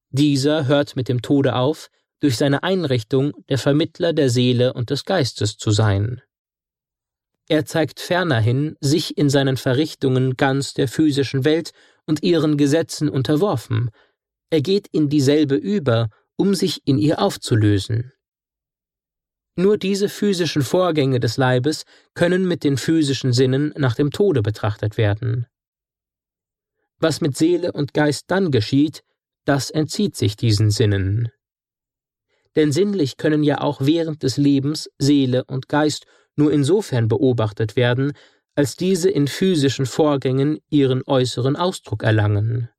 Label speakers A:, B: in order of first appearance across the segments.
A: Dieser hört mit dem Tode auf, durch seine Einrichtung der Vermittler der Seele und des Geistes zu sein. Er zeigt fernerhin sich in seinen Verrichtungen ganz der physischen Welt und ihren Gesetzen unterworfen. Er geht in dieselbe über, um sich in ihr aufzulösen. Nur diese physischen Vorgänge des Leibes können mit den physischen Sinnen nach dem Tode betrachtet werden. Was mit Seele und Geist dann geschieht, das entzieht sich diesen Sinnen. Denn sinnlich können ja auch während des Lebens Seele und Geist nur insofern beobachtet werden, als diese in physischen Vorgängen ihren äußeren Ausdruck erlangen.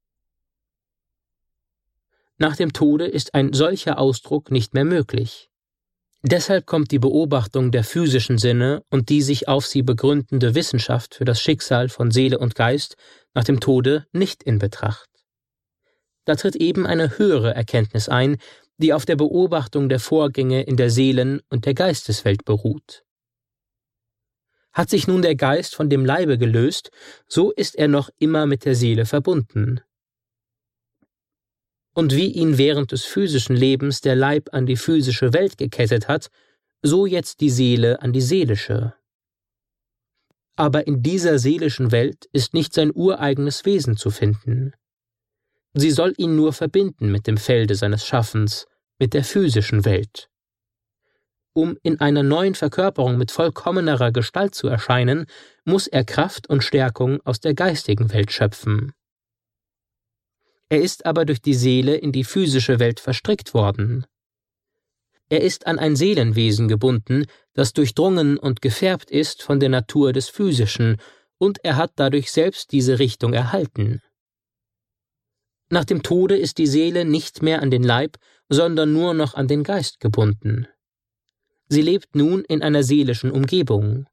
A: Nach dem Tode ist ein solcher Ausdruck nicht mehr möglich. Deshalb kommt die Beobachtung der physischen Sinne und die sich auf sie begründende Wissenschaft für das Schicksal von Seele und Geist nach dem Tode nicht in Betracht. Da tritt eben eine höhere Erkenntnis ein, die auf der Beobachtung der Vorgänge in der Seelen- und der Geisteswelt beruht. Hat sich nun der Geist von dem Leibe gelöst, so ist er noch immer mit der Seele verbunden. Und wie ihn während des physischen Lebens der Leib an die physische Welt gekettet hat, so jetzt die Seele an die seelische. Aber in dieser seelischen Welt ist nicht sein ureigenes Wesen zu finden. Sie soll ihn nur verbinden mit dem Felde seines Schaffens, mit der physischen Welt. Um in einer neuen Verkörperung mit vollkommenerer Gestalt zu erscheinen, muss er Kraft und Stärkung aus der geistigen Welt schöpfen. Er ist aber durch die Seele in die physische Welt verstrickt worden. Er ist an ein Seelenwesen gebunden, das durchdrungen und gefärbt ist von der Natur des Physischen, und er hat dadurch selbst diese Richtung erhalten. Nach dem Tode ist die Seele nicht mehr an den Leib, sondern nur noch an den Geist gebunden. Sie lebt nun in einer seelischen Umgebung.